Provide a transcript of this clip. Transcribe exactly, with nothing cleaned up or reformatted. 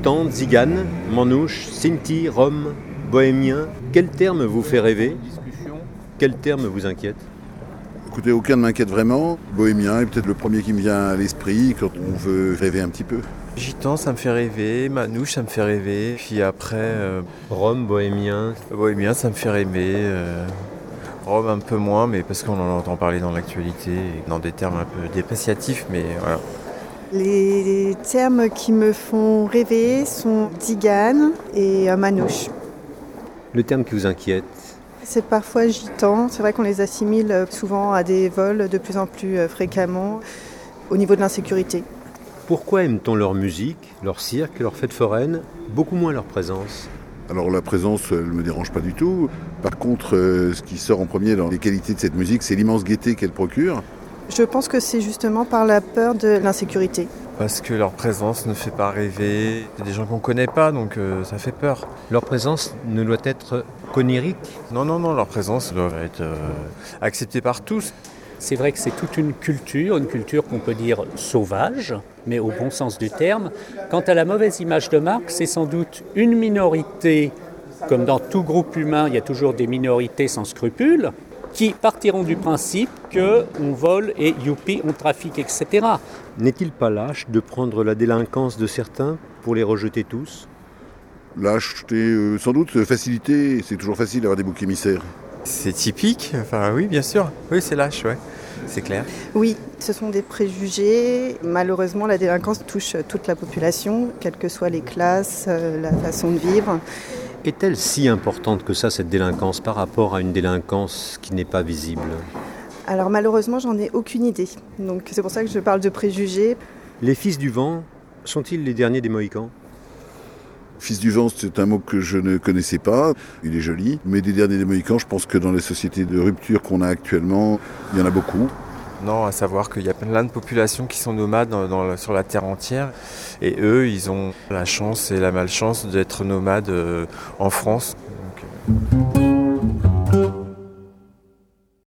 gitan, tzigane, manouche, sinti, rom, bohémien. Quel terme vous fait rêver ? Quel terme vous inquiète ? Écoutez, aucun ne m'inquiète vraiment. Bohémien est peut-être le premier qui me vient à l'esprit quand on veut rêver un petit peu. Gitan, ça me fait rêver. Manouche, ça me fait rêver. Puis après... Euh... Rome, bohémien. Bohémien, ça me fait rêver. Euh... Rome, un peu moins, mais parce qu'on en entend parler dans l'actualité, dans des termes un peu dépréciatifs, mais voilà. Les termes qui me font rêver sont tzigane et manouche. Le terme qui vous inquiète ? C'est parfois gitan. C'est vrai qu'on les assimile souvent à des vols de plus en plus fréquemment au niveau de l'insécurité. Pourquoi aime-t-on leur musique, leur cirque, leur fête foraine, beaucoup moins leur présence ? Alors la présence, elle ne me dérange pas du tout. Par contre, euh, ce qui sort en premier dans les qualités de cette musique, c'est l'immense gaieté qu'elle procure. Je pense que c'est justement par la peur de l'insécurité. Parce que leur présence ne fait pas rêver. C'est des gens qu'on ne connaît pas, donc euh, ça fait peur. Leur présence ne doit être qu'onirique ? Non, non, non, leur présence doit être euh, acceptée par tous. C'est vrai que c'est toute une culture, une culture qu'on peut dire sauvage, mais au bon sens du terme. Quant à la mauvaise image de marque, c'est sans doute une minorité, comme dans tout groupe humain, il y a toujours des minorités sans scrupules, qui partiront du principe qu'on vole et youpi, on trafique, et cetera. N'est-il pas lâche de prendre la délinquance de certains pour les rejeter tous ? Lâcheté, euh, sans doute, facilité, c'est toujours facile d'avoir des boucs émissaires. C'est typique, enfin oui, bien sûr. Oui, c'est lâche, ouais. C'est clair. Oui, ce sont des préjugés. Malheureusement, la délinquance touche toute la population, quelles que soient les classes, la façon de vivre. Est-elle si importante que ça, cette délinquance, par rapport à une délinquance qui n'est pas visible ? Alors malheureusement, j'en ai aucune idée. Donc c'est pour ça que je parle de préjugés. Les fils du vent sont-ils les derniers des Mohicans ? Fils du vent, c'est un mot que je ne connaissais pas. Il est joli. Mais des derniers des Mohicans, je pense que dans les sociétés de rupture qu'on a actuellement, il y en a beaucoup. Non, à savoir qu'il y a plein de populations qui sont nomades dans, dans, sur la terre entière. Et eux, ils ont la chance et la malchance d'être nomades euh, en France. Donc, euh...